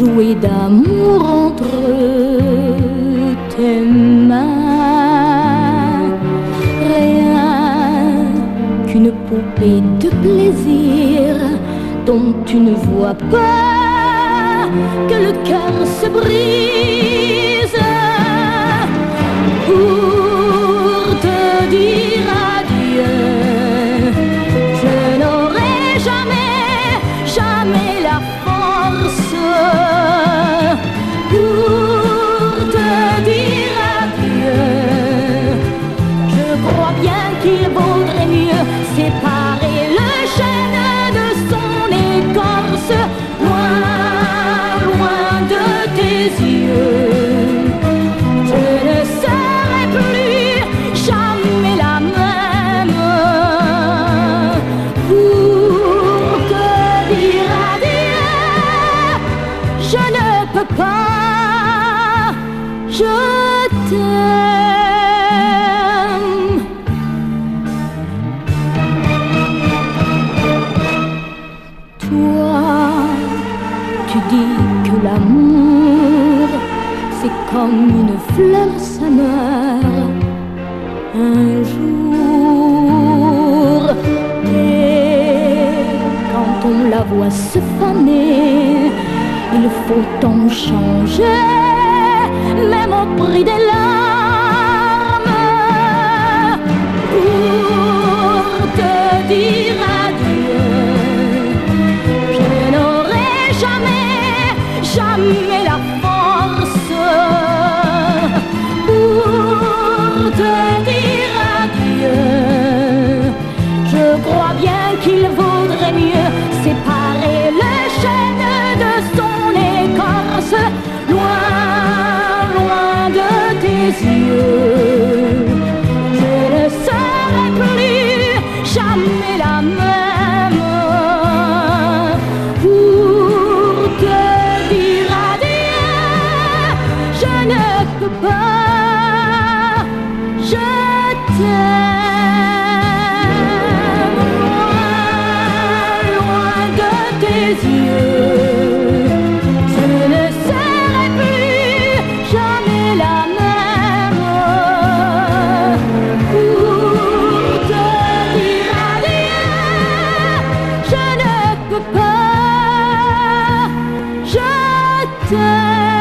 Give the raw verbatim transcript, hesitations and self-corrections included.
jouer d'amour entre tes mains. Rien qu'une poupée de plaisir dont tu ne vois pas que le cœur se brise. Pour te dire adieu, je n'aurai jamais, jamais la force. Pour te dire adieu, je crois bien qu'il vaudrait mieux séparer le chêne de son écorce, loin, loin de tes yeux. Je ne serai plus jamais la même. Pour te dire adieu, je ne peux pas, je t'aime. Toi, tu dis que l'amour, c'est comme une fleur, ça meurt un jour. Et quand on la voit se faner, il faut en changer, même au prix des larmes. Pour te dire adieu, je n'aurai jamais, jamais la force. Pour te dire adieu, je crois bien qu'il vaudrait mieux séparer le chêne de son écorce, loin, loin de tes yeux. Je ne serai plus jamais la même. Pour te dire adieu, je ne peux pas, je t'aime, loin, loin de tes yeux. Je ne serai plus jamais la même. Pour te dire adieu, je ne peux pas, je t'aime.